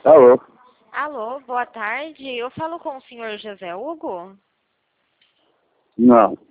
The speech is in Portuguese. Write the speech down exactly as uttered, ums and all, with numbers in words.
Alô? Alô, boa tarde. Eu falo com o senhor José Hugo? Não.